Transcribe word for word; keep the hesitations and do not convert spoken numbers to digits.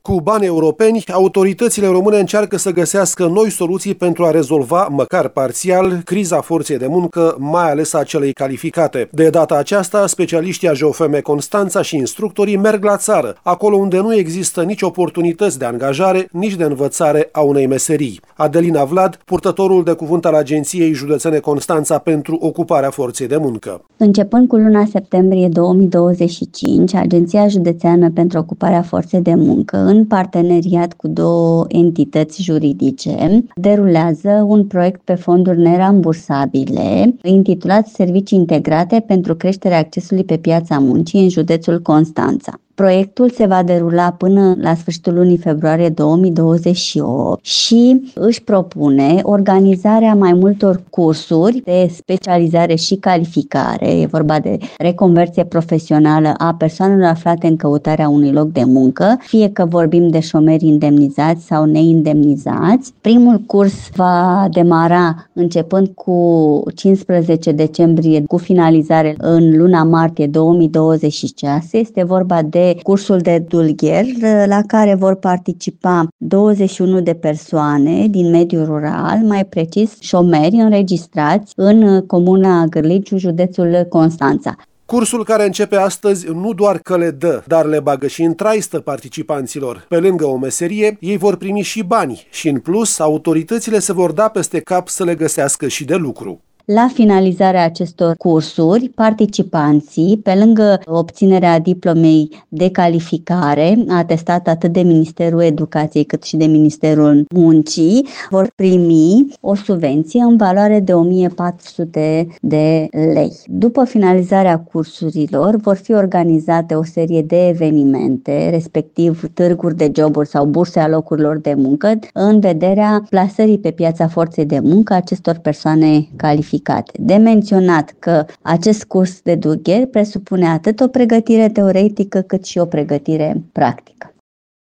Cu bani europeni, autoritățile române încearcă să găsească noi soluții pentru a rezolva, măcar parțial, criza forței de muncă, mai ales a celei calificate. De data aceasta, specialiștii A J O F M Constanța și instructorii merg la țară, acolo unde nu există nici oportunități de angajare, nici de învățare a unei meserii. Adelina Vlad, purtătorul de cuvânt al Agenției Județene Constanța pentru ocuparea forței de muncă. Începând cu luna septembrie două mii douăzeci și cinci, Agenția Județeană pentru ocuparea forței de muncă, în parteneriat cu două entități juridice, derulează un proiect pe fonduri nerambursabile intitulat Servicii integrate pentru creșterea accesului pe piața muncii în județul Constanța. Proiectul se va derula până la sfârșitul lunii februarie două mii douăzeci și opt și își propune organizarea mai multor cursuri de specializare și calificare. E vorba de reconversie profesională a persoanelor aflate în căutarea unui loc de muncă, fie că vorbim de șomeri indemnizați sau neindemnizați. Primul curs va demara începând cu cincisprezece decembrie, cu finalizare în luna martie două mii douăzeci și șase. Este vorba de cursul de dulgher, la care vor participa douăzeci și unu de persoane din mediul rural, mai precis șomeri înregistrați în comuna Gârliciu, județul Constanța. Cursul care începe astăzi nu doar că le dă, dar le bagă și în traistă participanților. Pe lângă o meserie, ei vor primi și bani și, în plus, autoritățile se vor da peste cap să le găsească și de lucru. La finalizarea acestor cursuri, participanții, pe lângă obținerea diplomei de calificare, atestat atât de Ministerul Educației cât și de Ministerul Muncii, vor primi o subvenție în valoare de o mie patru sute de lei. După finalizarea cursurilor, vor fi organizate o serie de evenimente, respectiv târguri de joburi sau burse a locurilor de muncă, în vederea plasării pe piața forței de muncă acestor persoane calificate. De menționat că acest curs de dulgher presupune atât o pregătire teoretică cât și o pregătire practică.